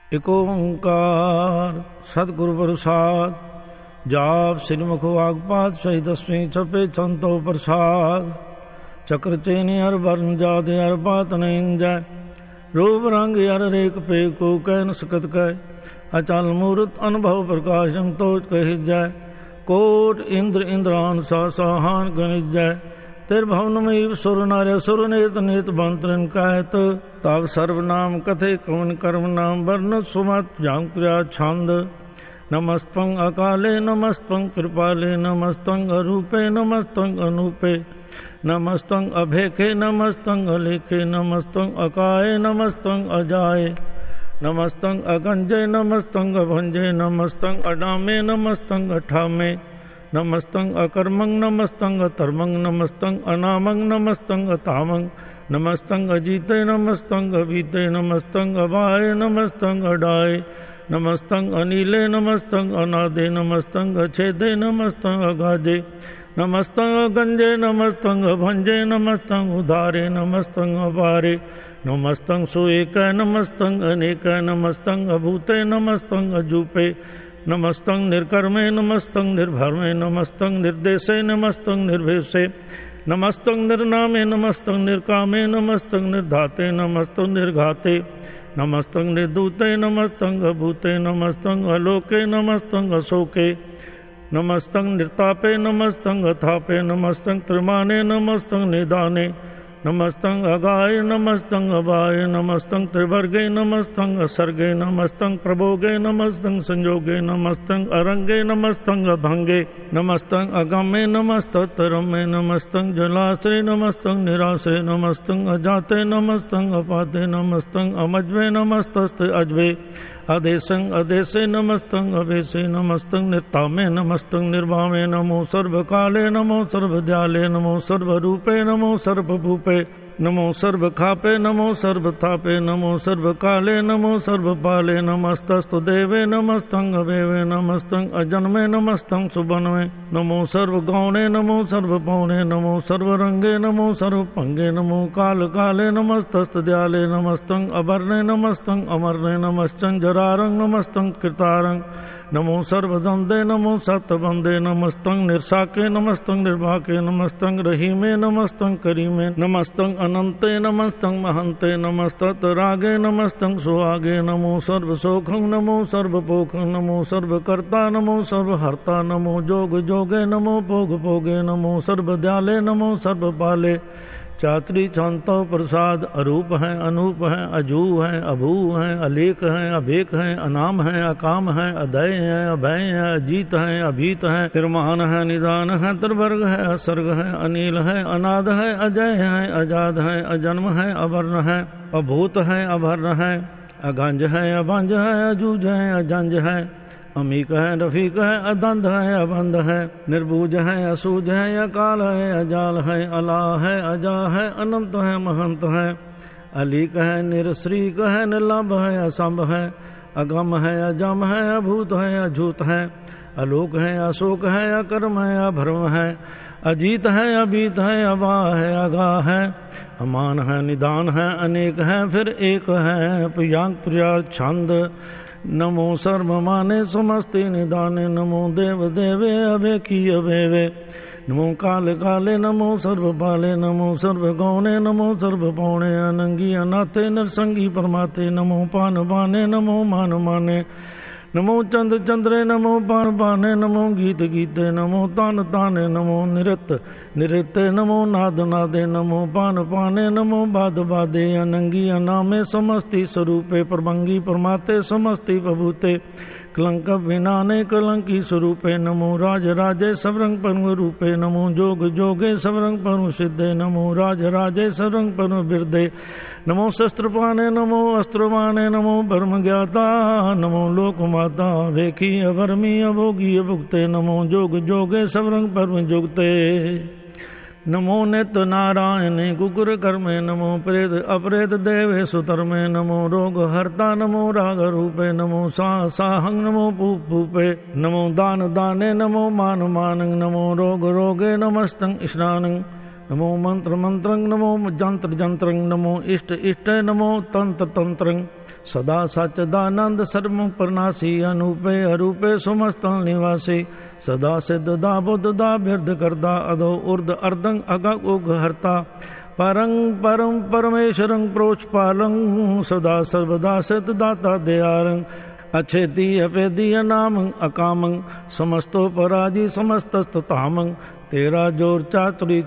ਇਕ ਓੰਕਾਰ ਸਤਿਗੁਰ ਪ੍ਰਸਾਦ। ਜਾਪ ਸ੍ਰੀ ਮੁਖ ਵਾਗ ਪਾਤਸ਼ਾਹੀ ਦਸਵੀਂ ਛਪੇ ਸੰਤੋ ਪ੍ਰਸਾਦ। ਚੱਕਰ ਚੇਨੀ ਹਰ ਵਰਨ ਜਾਦੇ ਹਰ ਬਾਤ ਨਹੀਂ ਜੈ। रूप रंग हर रेख पे को कह न सकत कह। अचल मूर्त अनुभव प्रकाशम तोच कह जय। कोट इंद्र इंद्रान सा साहान गणित जय। तिर भवनमयी सुर नार्य सुर नेत नेत बंतरन कहत। तब सर्वनाम कथे कवन कर्म नाम वर्ण सुमत जांग प्रिया छंद। नमस्तंग अकाले नमस्तंग कृपाले नमस्तंग अरूपे नमस्तंग अनूपे। नमस्तंग अभेखे नमस्तंग अलेखे नमस्तंग अकाये नमस्तंग अजाये। नमस्तंग अगंजे नमस्तंग अभंजे नमस्तंग अडामे नमस्तंग अठामे। नमस्तंग अकर्मंग नमस्तंग अतर्मंग नमस्तंग अनामंग नमस्तंग अतामंग। नमस्तंग अजीते नमस्तंग अबीते नमस्तंग अबाये नमस्तंग अडाये। नमस्तंग अनीले नमस्तंग अनादे नमस्तंग अछेदे नमस्तंग अगाजे। नमस्तंग गंजे नमस्तंग भंजे नमस्तंग उधारे नमस्तंग अपारे। नमस्तंग सुएक नमस्तंग अनेक नमस्तंग अभूते नमस्तंग अजूपे। नमस्तंग निर्कर्मे नमस्तंग निर्भरमे नमस्तंग निर्देशे नमस्तंग निर्भेषे। नमस्तंग निर्नामे नमस्तंग निर्कामे नमस्तंग निर्धाते नमस्तंग निर्घाते। नमस्तंग निर्दूते नमस्तंग अभूते नमस्तंग अलोके नमस्तंग अशोके। नमस्तंग निर्तापे नमस्तंग अथापे नमस्तंग त्रिमाने नमस्तंग निदाने। नमस्तंग अगाय नमस्तंग अबाय नमस्तंग त्रिवर्गे नमस्तंग असर्गे। नमस्तंग प्रभोगे नमस्तंग संयोगे नमस्तंग अरंगे नमस्तंग अभंगे। नमस्तंग अगम्ये नमस्तरम्ये नमस्तंग जलाश्रय नमस्तंग निराश्रय। नमस्तंग अजाते नमस्तंग अपाते नमस्तंग अमज्वे नमस्तस्ते अजवे। अदेशंग अदेशे नमस्तंग अवेशे नमस्तंग निर्तामे नमस्तंग निर्वामे। नमो सर्वकाले नमो सर्वदयाले नमो सर्वरूपे नमो सर्वभूपे। नमो सर्वखापे नमो सर्वथापे नमो सर्वकाले नमो सर्वपाले। नमस्तस्तु देवे नमस्तंग अवेवे नमस्तंग अजन्मे नमस्तंग सुबन्वे। नमो सर्वगौणे नमो सर्वपौणे नमो सर्वरंगे नमो सर्वभंगे। नमो काल काले नमस्तस्त दयाले नमस्तंग अवर्णे नमस्तंग अमर्णे। नमस्तंग जरारंग नमस्तंग कृतारंग। नमो सर्वदंदे नमो सप्तबंदे। नमस्तंग निर्साके नमस्तंग निर्भाके। नमस्तंग रहीमे नमस्तंग करीमे। नमस्तंग अनंते नमस्तंग महंते। नमस्तत रागे नमस्तंग सुहागे। नमो सर्वसोखं नमो सर्वपोखं नमो सर्वकर्ता नमो सर्वहर्ता। नमो जोग जोगे नमो भोग भोगे। नमो सर्वदयाले नमो सर्वपाले। चात्री छांतो प्रसाद अरूप है अनूप है अजू है अभू है अलेख है अभेक है अनाम है अकाम है अदय है अभय है अजीत है अभीत है। निर्माण है निदान है त्रिवर्ग है असर्ग है अनिल है अनाद है अजय है अजाद है अजन्म है अवर्ण है अभूत है अभर्ण है। अगंज है अभंज है अजूज है अजंज है। अमीक है रफीक है अदंध है अबंध है। निर्बूज है असूज है अकाल है अजाल है अला है अजा है अनंत है महंत है। अलीक है निरश्रीक है निर्लभ है असंभ है। अगम है अजम है अभूत है अझूत है। अलोक है अशोक है अकर्म है अभर्म है। अजीत है अबीत है अबा है अगा है। अमान है निदान है अनेक है फिर एक है। प्रियांक प्रिया छंद। नमो सर्वमाने समस्ते निदाने। नमो देव देवे अवेकी अवेवे। नमो काल काले नमो सर्वपाले। नमो सर्वगौणे नमो सर्वपौणे। अनंगी अनाथे नरसंगी परमाते। नमो पान बाने नमो मान माने। नमो चंद चंद्रे नमो पान पाने। नमो गीत गीते नमो तान ताने। नमो निरत निरते नमो नाद नादे। नमो पान पाने नमो बाद बादे। अनंगी अनामे समस्ति स्वरूपे। प्रभंगी परमाते समस्ति प्रभूते। कलंक विनाने कलंकी स्वरूपे। नमो राज राजे सबरंग परम रूपे। नमो जोग जोगे सबरंग परम सिद्धे। नमो राज राजे सबरंग परम बिरदे। नमो शस्त्रपाणे नमो अस्त्रवाणे। नमो ब्रह्म ज्ञाता नमो लोक माता। वेखी अभरमी अभोगी अभुक्ते। नमो जोग जोगे सबरंग परम जुगते। नमो नित्य नारायण कुकुर कर्मे। नमो प्रेत अपरेत देवे सुतर्मे। नमो रोग हर्ता नमो राग रूपे। नमो साहंग नमो पूपे। नमो दान दाने नमो मान मानंग। नमो रोग रोगे नमस्तंग स्नानंग। नमो मंत्र मंत्रंग नमो जंत्र जंत्रंग। नमो इष्ट इष्ट नमो तंत्र तंत्रंग। सदा सच्चिदानंद सर्व प्रनासी अनूपे अरूपे सुमस्तन निवासी सदा सिद्ध दा बुद्ध दा बिरध करदा अधो उर्द अर्दंग अगग उग हरता परं परम परमेश्वरं प्रोचपालं सदा सर्वदा सिद्ध दाता दयालं अच्छेदी अपेदी अनामं अकामं समस्तो पराजी समस्तस्ततामं तेरा जोर चातुरी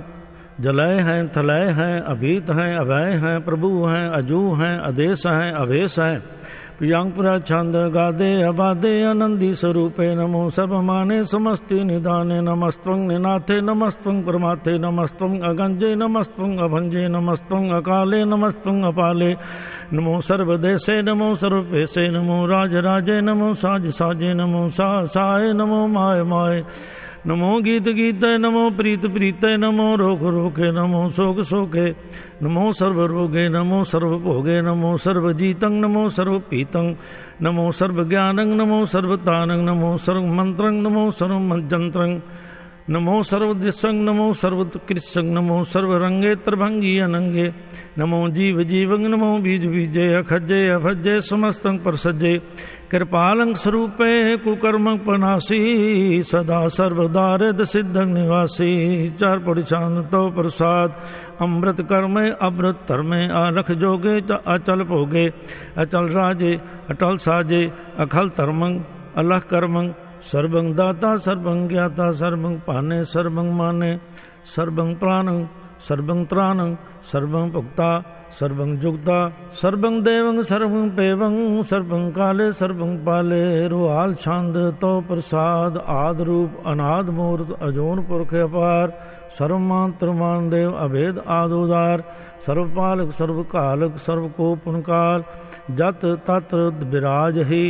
छंद जलय हैं थलय हैं अभीत हैं अभय हैं प्रभु हैं अजू हैं अदेश हैं अवेश हैं प्रियांग पुरा छंद गादे अबादे आनंदी स्वरूपे नमो सब माने समस्ति निदाने नमस्त्वं निनाथे नमस्त्वं परमाथे नमस्त्वं अगंजे नमस्त्वं अभंजे नमस्त्वं अकाले नमस्त्वं अपाले नमो सर्वदेशे नमो सर्वपेशे नमो राजराजे नमो साज साजे नमो साय नमो माय माय नमो गीत गीते नमो प्रीत प्रीते नमो रोग रोके नमो शोक शोके नमो सर्व रोगे नमो सर्व भोगे नमो सर्व जीतं नमो सर्व पीतं नमो सर्व ज्ञानं नमो सर्वतानं नमो सर्व मंत्रं नमो सर्व मंत्रं नमो सर्व दिशं नमो सर्व कृष्ण नमो सर्व रंगे त्रिभंगी अनंगे नमो जीव जीवं नमो बीज बीजे अखजे अभजे समस्तं परसजे कृपालं स्वरूपे कुकर्म पनासी सदा सर्वदारिद सिद्धं निवासी चार परिचान तो प्रसाद अमृत कर्मे अमृत धर्मे आलख जोगे अचल भोगे अचल राजे अटल साजे अखल धर्मं अलख कर्मं सर्वं दाता सर्वं ज्ञाता सर्वं पाने सर्वं माने सर्वं प्राणं सर्वं त्राणं सर्वं भुक्ता सर्वं जुगता सर्वं देवं सर्वं पेवं सर्वं काले सर्वं पाले रुहाल छंद तो प्रसाद आद रूप अनाद मूर्त अजोन पुरख अपार सर्वमात्र मान देव अभेद आदुदार सर्वपालक सर्वकालक सर्वकोपनकाल जत तत विराज ही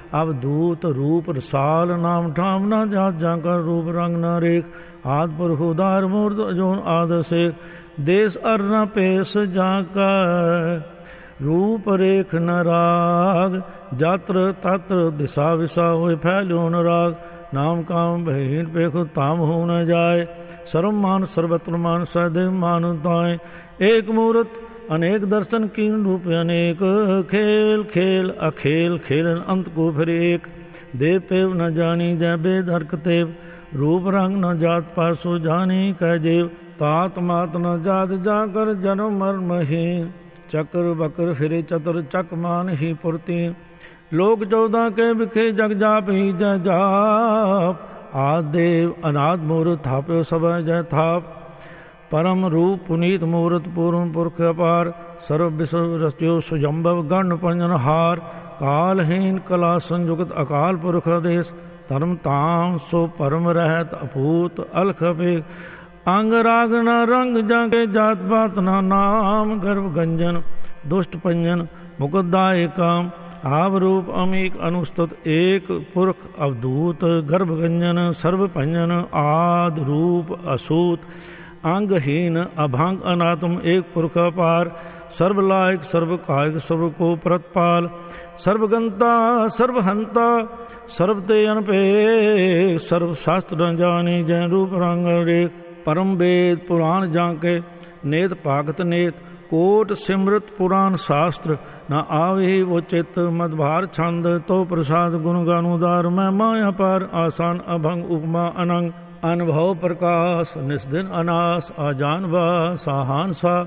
अवधूत रूप रसाल नाम ठाम न जात जाकर रूप रंग न रेख आद पुरख उदार मूर्त अजोन आद शेख देश अर न पेश जाकर रूप रेख न राग जात्र तत्र दिशा विशा हुए फैल्यो न राग नाम काम भहीन पेख ताम हो न जाए सर्वमान सर्वत्र मान सदैव मानुताएं एक मूर्त अनेक दर्शन कीन रूप अनेक खेल खेल अखेल खेलन अंत को फिर एक देव पेव न जानी जय बेद हरक तेव रूप रंग न जात पासो जानी कह जेव तात मात न जात जाकर जन्म मर्म ही चक्र बकर फिरे चतुर चक मान ही पुरती लोक 14 के बिखे जग जाप ही जय जाप आदेव अनाद मूर्त थाप्यो सब जय थाप परम रूप पुनीत मूर्त पूर्व पुरख अपार सर्व विश्व रस्यो सुजम्भव गण पंजन हार कालहीन कला संयुक्त अकाल पुरख देश धर्म ताम सो परम रहत अपूत अलख अपेख अंग राग न रंग जाके जात पात न नाम गर्भ गंजन दुष्ट पंजन मुकुदाय काम आव रूप अमीक अनुस्तुत एक पुरख अवधूत गर्भ गंजन सर्व पंजन आद रूप असूत अंगहीन अभंग अनात्म एक पुरख अपार सर्वलायक सर्व कायक सर्व को प्रतपाल सर्वगंता सर्वहंता सर्वते अनपे सर्व शास्त्र न जाने जय रूप रंग रेख परम वेद पुराण जाके नेत पागत नेत कोट सिमृत पुराण शास्त्र न आवे वो चित्त मदभार छंद तो प्रसाद गुण गानुदार मैं माया पर आसान अभंग उपमा अनंग अनुभव प्रकाश निस्दिन अनास आजान वा साहान सा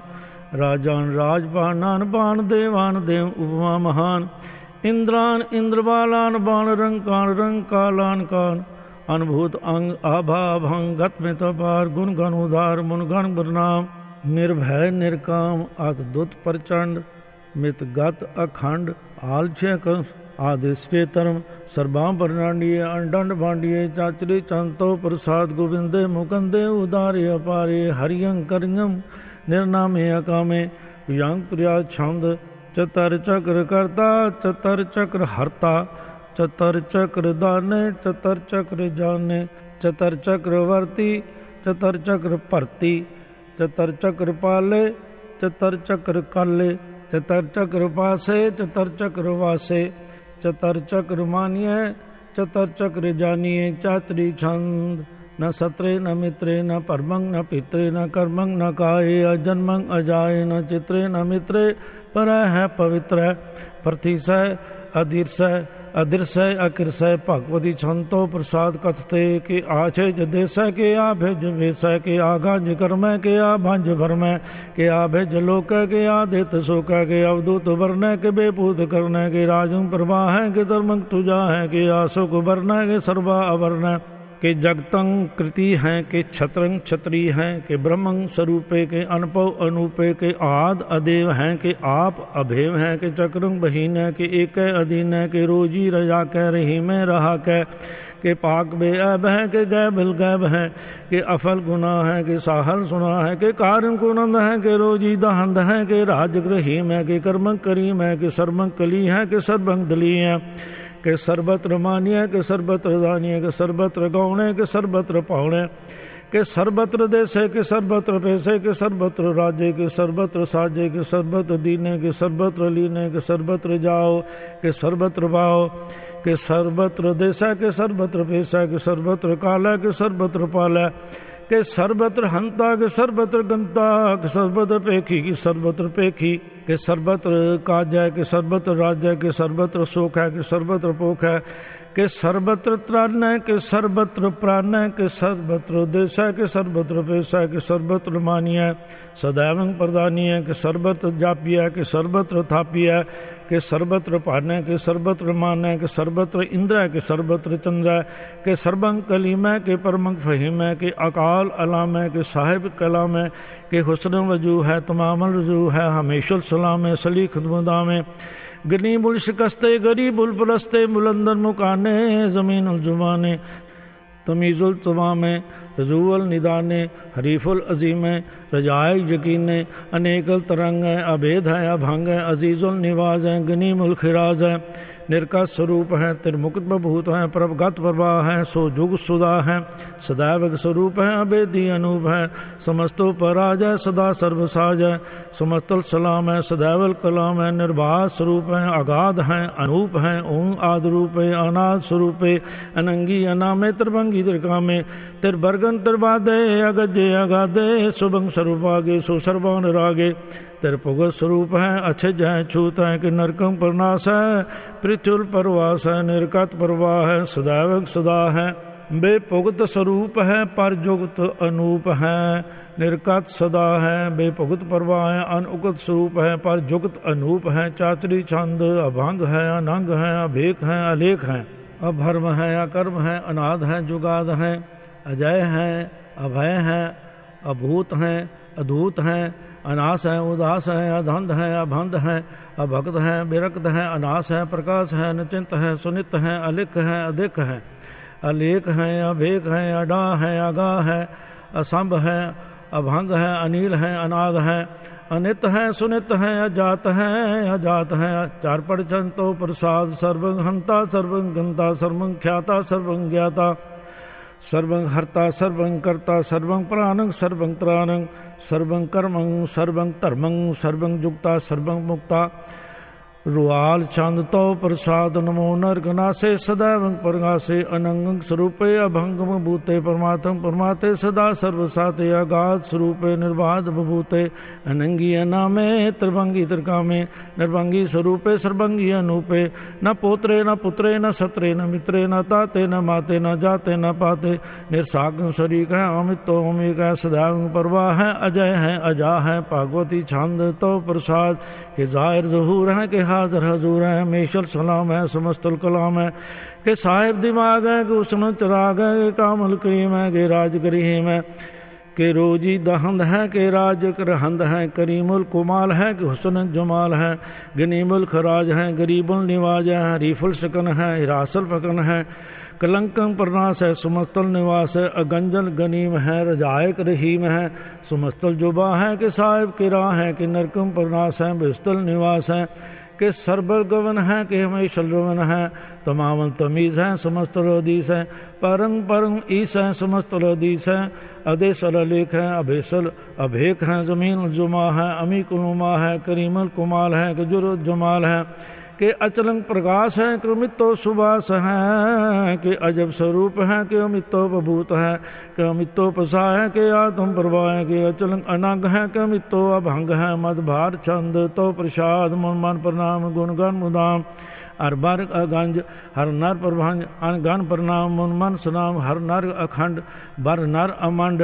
राजान राजपान नान बाण देवान देव उपमा महान इंद्रान इंद्रबालान बाण रंग कालान कान अनुभूत अंग आभा भंग गत में तपार गुण गण उदार मुन गण बरनाम निर्भय निर्काम अतदुत प्रचंड मित गत अखंड आलछय कंस आदिश्वेतरम सर्वाम प्रणांडिये अंडंड भांडिये चाचरे चंतो प्रसाद गोविंदे मुकंदे उदारे अपारे हरियं करियं निर्नामे अकामे प्रियं प्रिया छंद चतर चक्र कर्ता चतर चक्र हरता चतर चक्र दाने चतर चक्र जाने चतर चक्रवर्ती चतर चक्र भरती चतर चक्र पाले चतर चक्र काले चतर चक्र पासे चतर चक्र वासे चतर चक्र मानिए चतर चक्र जानिए चातरी छंद न सत्रे न मित्रे न परमंग न पित्रे न कर्मंग न काये अजन्मंग अजाये न चित्रे न मित्रे पर है पवित्र प्रथिसय अधीर्षय अदृश्य अकृषय भगवती छंतो प्रसाद कथते के आछे जदेश के आ भेज वेश के आगाज कर्म के आ भंज भरम के आ भेज लोक के आदित शोक के अवधूत वर्ण के बेपूत कर्ण के राजं प्रवाह के धर्म तुजा है के आशोक वर्ण के सर्वा अवर्ण के जगतं कृति हैं के छत्रं छत्री हैं के ब्रह्मं स्वरूपे के अनपव अनूपे के आद अदेव हैं के आप अभेव हैं के चक्रं बहीन है के एक अधीन है के रोजी रजा कह रही में रहा कह के पाक बे अब है के गै बिल गैब है के अफल गुना है के साहल सुना है के कारण कुनंद है के रोजी दहंद है के राजग्रहीम है के कर्म करीम है के सर्वं कली है के सर्वं दली है के सर्वत्र मान्य के सर्वत्र दानिय के सर्वत्र गौणे के सर्वत्र पावणे के सर्वत्र देशे के सर्वत्र पैसे के सर्वत्र राज्य के सर्वत्र साजे के सर्वत्र दीने के सर्वत्र लीने के सर्वत्र जाओ के सर्वत्र पाओ के सर्वत्र देशा के सर्वत्र पैसा के सर्वत्र काला के सर्वत्र पाला के सर्वत्र हंता के सर्वत्र गंता के सर्वत्र पेखी की सर्वत्र पेखी के सर्वत्र काजय के सर्वत्र राज्य के सर्वत्र शोक है के सर्वत्र पोख है के सर्वत्र त्राण है के सर्वत्र प्राण है के सर्वत्र देश है के सर्वत्र पैसा के सर्वत्र मानिय सदैव प्रदानी है के सर्वत्र जापी है के सर्वत्र थापी है के सर्वत्र पान है के सर्वत्र मान है के सर्वत्र इंद्र है के सर्वत्र चंद्र है के सर्वं कलीम है के परमं फहीम है के अकाल अलाम है के साहिब कलाम है के हुस्न वजू है तमामल रजू है हमेशुल सलाम है सलीख मुदाम है गनीबुल शिकस्ते गरीबुल पुलस्ते बुलंदर मुकाने ज़मीन जुबाने तमीज़ुल तमामे रजूअल निदाने हरीफुल अजीम रजाए यकीन अनेकल तरंग है अभेद है अभंग है अजीज़ुल निवाज है गनीमुल खिराज है निर्का स्वरूप है तिरमुक्त बभूत है प्रभगत प्रवाह है सो जुग सुधा है सदैव स्वरूप है अभेदी अनूप है समस्तो पराज है सदा सर्वसाज है समस्तल सलाम है सदैवल कलाम है निर्बाध स्वरूप है अगाध है अनूप है ओं आदि रूप है अनाद स्वरूप है अनंगी अनामे त्रिभंगी त्रिकामे तिरबर्गन तिरबादे अगजे अगाधे शुभंग स्वरूपागे सुसर्वान रागे तिरपुगत स्वरूप है अच्छज है छूत है कि नरकम प्रनाश है पृथ्वी परवास है निर्कत प्रवाह है सदैव सदा है बेपुगत स्वरूप है परजुगत अनूप है निर्कत सदा है बेपुगत प्रवाह है अनुगत स्वरूप है परजुगत अनूप है चातरी छंद अभंग है अनंग है अभेक है अलेख है अभर्म है अकर्म है अनाद है जुगाद है अजय है अभय है अभूत है अधूत है अनास है उदास है अधंध है अभंध है अभक्त है विरक्त है अनास है प्रकाश है निचिंत है सुनित है अलिख है अधिक है अलेख है अभेक है अडा है अगा है असंभ है अभंग है अनिल है अनाद है अनित है सुनित है अजात है चार परचंतो प्रसाद सर्वं हंता सर्वं गंता सर्वं ख्याता सर्वं ज्ञाता सर्वं हर्ता सर्वं कर्ता सर्वं प्राणं सर्वं त्राणं सर्वं कर्मं सर्वं धर्मं सर्वं जुक्ता सर्वं मुक्ता रुआल चंद तो प्रसाद नमो नरगनासे सदैव परगासे अनंग स्वरूपे अभंगम भूते परमात्म परमाते सदा सर्वसाते अगाध स्वरूपे निर्बाध बभूते अनंगी अनामे त्रिभंगी त्रिकामे निर्भंगी स्वरूपे सर्वंगी अनूपे न पोत्रे न पुत्रे न सत्रे न मित्रे न ताते न माते न जाते न पाते निर्साग शरीक है अमितो अमिक है सदैव परवाह है अजय है अजा है भागवती छंद तो प्रसाद के जाहिर जहूर है के हाजिर हजूर है मेशल सलाम है समस्तुल कलाम है के साहिब दिमाग है के उसन चिराग है के कामल करीम है के राज करीम है के रोजी दहंद है के राज करहंद है करीमुल कुमाल है के हुसन जमाल है गनीमुल खराज है गरीबुल निवाज है हरीफुल शकन है हिरासल फकन है कलंकं प्रनाश है सुमस्तल निवास है अगंजल गनीम है रजायक रहीम है सुमस्तल जुबा है कि साहिब की राह है कि नरकम प्रनाश है बिस्तल निवास है कि सरबर गवन है कि हमेशल रवन है तमाम तमीज है समस्त अदीस है परंग परंग ईस है समस्त अदीस है अदेसल अलेख है अभेसल अभेक है जमीन जुमा है अमी कुनुमा है करीमल कुमाल है गजुर जमाल है के अचलंग प्रकाश है कि अमितो सुबास है, कि अजब स्वरूप है कि अमितो प्रभूत है, कि अमितो प्रसा है कि आत्म प्रभा है, कि अचलंग अनंग है कि अमितो अभंग है। मदभार छंद तो प्रसाद मन मन प्रणाम गुणगन मुदाम हर बर अगंज हर नर प्रभंज अनगन प्रणाम मुन मन सुनाम हर नर अखंड बर नर अमंड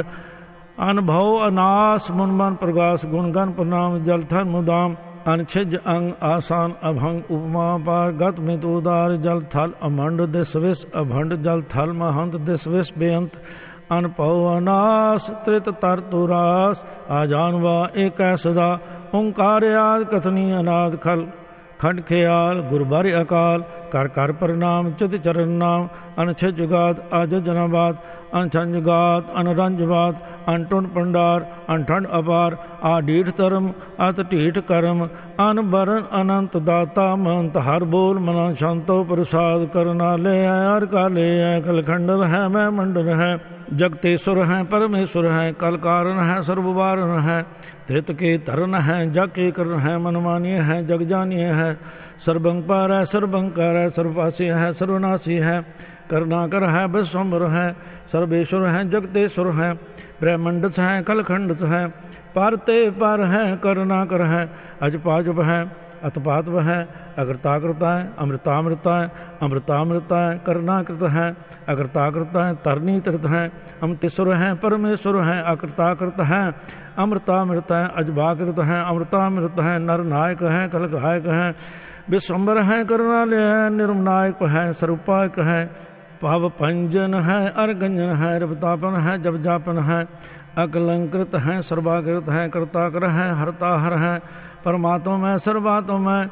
अनुभव अनास मुन मन प्रकाश गुणगन प्रणाम जलथन मुदाम अनछिज अंग आसान अभंग उपमा पार गत मित उदार जल थल अमंड दिस विष अभंड जल थल महंत दिस विष बेअंत अनपव अनास त्रित तर तुरास आजानवा एक सदा ओंकार आद कथनी अनाद खल खंड ख्याल गुरबारी अकाल कर कर प्रणाम चित चरण नाम अनछिज जुगात आज जनाबाद अनछंजगात अनरंजवात अनटुंड पंडार अनठंड अपार आडीठ धर्म अत ढीठ कर्म अनबरन अनंत दाता महंत हर बोल मना शांतो प्रसाद करना ले हर का ले कलखंडल है मैं मंडल है जगतेश्वर है परमेश्वर है कल कारण है सर्ववारण है धृत के धरन है जग के करण है मनमानीय है जग जानीय है सर्वंपार है सर्वंकार है सर्ववासी है सर्वनाशी है करुणाकर है विश्वम्बर है सर्वेश्वर है जगतेश्वर है ब्रह्मंडस है कलखंडस है पारते पार है करुणाकर है अजपाजप है अतपातव है अकृताकृत है अमृतामृत है अमृतामृत है करुणाकृत है अकृताकृत है तरनी तीर्थ है अमृतेश्वर है परमेश्वर है अकृताकृत है अमृतामृत है अजबाकृत है अमृतामृत है नर नायक है कलगायक है विश्वम्बर है करुणालय है निर्मनायक है स्वरूपायक है भाव पंजन है अर्गंजन है रवतापन है जब जापन है अकलंकृत है सर्वाकृत है कर्ताकर है हरता हर है परमात्मा में सर्वात्मा में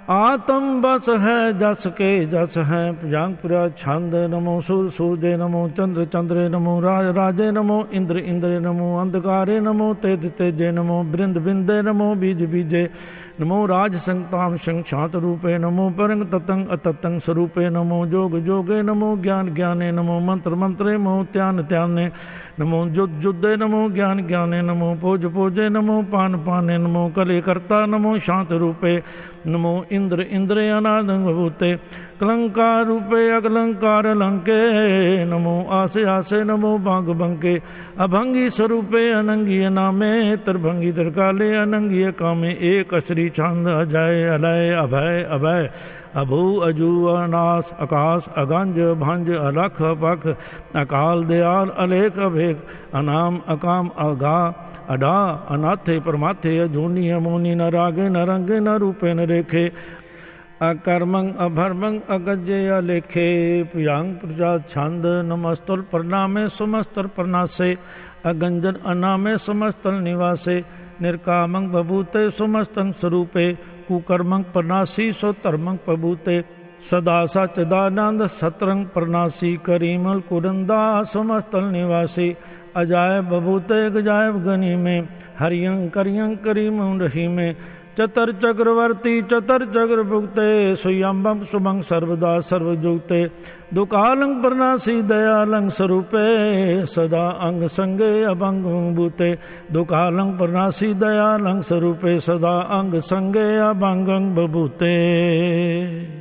आत्म बस है जस के जस है प्रजांगपुरा छंद नमो सूर सूर्य नमो चंद्र चंद्रे नमो राज राजे नमो इंद्र इंद्रे नमो अंधकारे नमो तेज तेजे नमो बृंद बिंदे नमो बीज बीजे नमो राज संताम संग शांत रूपे नमो परंग ततंग अततंग स्वरूपे नमो जोग जोगे नमो ज्ञान ज्ञाने नमो मंत्र मंत्रे नमो त्यान त्याने नमो जुद जुद्दे नमो ज्ञान ज्ञाने नमो पोज पोजे नमो पान पाने नमो कले कर्ता नमो शांत रूपे नमो इंद्र इंद्रे अनादंग भूते कलंकार रूपे अकलंकार लंके नमो आसे आसे नमो भांग बंके अभंगी स्वरूपे अनंगी नामे त्रिभंगी त्रिकाले अनंगी कामे एक श्री छंद अजय अलय अभय अभय अभू अजू अनास आकाश अगंज भंज अलख पख अकाल दयाल अलेख अभेक अनाम अकाम अगा अडा अनाथे परमाथे अजूनी अमोनी न रागे न रंगे न रूपे न रेखे अकर्मंग अभर्मंग अगजे अलेखे प्रियांग प्रजा छंद नमस्तुल प्रणामे सुमस्तल प्रणासे अगंजन अनामे समस्तल निवासे निर्कामंग बभूते सुमस्तंग स्वरूपे कुकर्मंग प्रणासी सो धर्मंग प्रभूते सदा सचिदानंद सतरंग प्रणासी करीमल कुरंदा समस्तल निवासी अजाय बभूते गजायब गनी में हरियंग करियंग करीम रही में चतर चक्रवर्ती चतर चक्र भुगते सुयंबम सुमंग सर्वदा सर्वजुगते दुकालंग प्रणासी दयालंग स्वरूपे सदा अंग संगे अभंग भूते दुकालंग प्रणासी दयालंग स्वरूपे सदा अंग संगे अभंग बभूते।